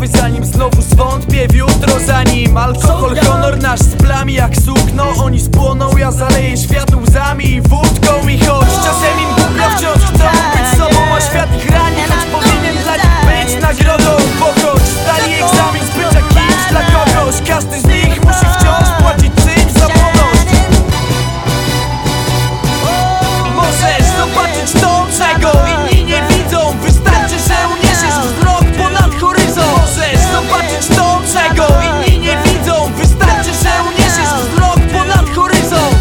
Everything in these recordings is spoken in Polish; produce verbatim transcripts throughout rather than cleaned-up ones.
głowy, zanim znowu zwątpię w jutro. Zanim alkohol, honor nasz splami jak sukno. Oni spłoną, ja zaleję świat łzami i wódką. I choć czasem im głupio, wciąż chcą być sobą, a świat ich rani, choć powinien dla nich być nagrodą. Bo choć zdali egzamin z bycia kimś dla kogoś, każdy z nich musi wciąż płacić czymś za młodość. Możesz zobaczyć to, czego inni nie widzą. Wystarczy, że uniesiesz wzrok ponad horyzont. Możesz zobaczyć to, czego inni nie widzą. Wystarczy, że uniesiesz wzrok ponad horyzont.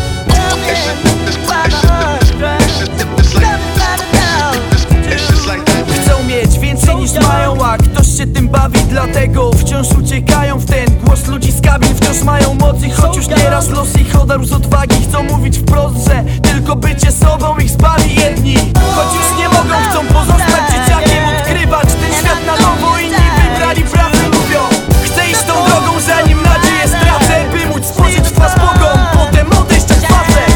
Chcą mieć więcej niż mają, a ktoś się tym bawi. Dlatego wciąż uciekają w ten głos ludzi z kabin. Wciąż mają moc i choć już nieraz los ich odarł z odwagi. Chcą mówić wprost, że tylko bycie sobą ich zbawi. Jedni, choć już nie mogą, chcą pozostać dzieciakiem. Odkrywać ten świat na nowo. Inni wybrali pracę, mówią: chcę iść tą drogą, zanim nadzieję stracę, by móc spojrzeć w twarz Bogom, potem odejść jak facet.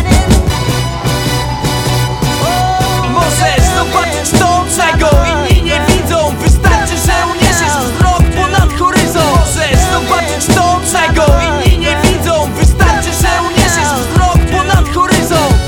Możesz zobaczyć to, czego inni nie widzą. Wystarczy, że uniesiesz wzrok ponad horyzont. Możesz zobaczyć to, czego inni nie widzą. Wystarczy, że uniesiesz wzrok ponad horyzont.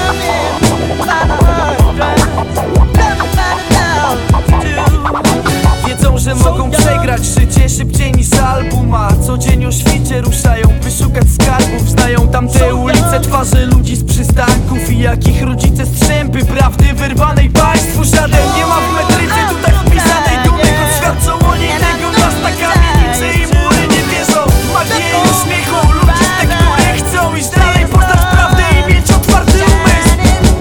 Wiedzą, że mogą przegrać życie szybciej niż album, a co dzień o świcie ruszają, by szukać skarbów. Znają tamte ulice, twarze ludzi z przystanków i jakich rodzice strzępy prawdy wyrwanej państwu. Żaden nie ma w metryce tutaj wpisanej dumy, choć świadczą o niej tego miasta kamienice i mury. Nie wierzą w magię i uśmiechu ludzi z tektury. Chcą iść dalej, poznać prawdę i mieć otwarty umysł.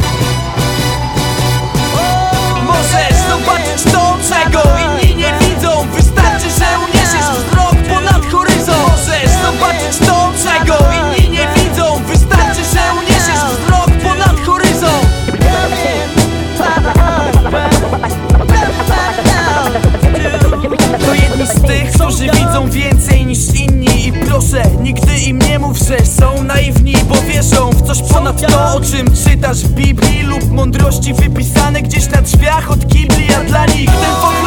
Możesz zobaczyć to, czego inni nie widzą. Wystarczy, że uniesiesz wzrok ponad horyzont. Możesz zobaczyć to, czego inni nie widzą. Wystarczy, że uniesiesz wzrok ponad horyzont. To jedni z tych, którzy widzą więcej niż inni. I proszę, nigdy im nie mów, że są naiwni, bo wierzą w coś ponad to, o czym czytasz w Biblii lub mądrości wypisane gdzieś na drzwiach od kibli. A dla nich ten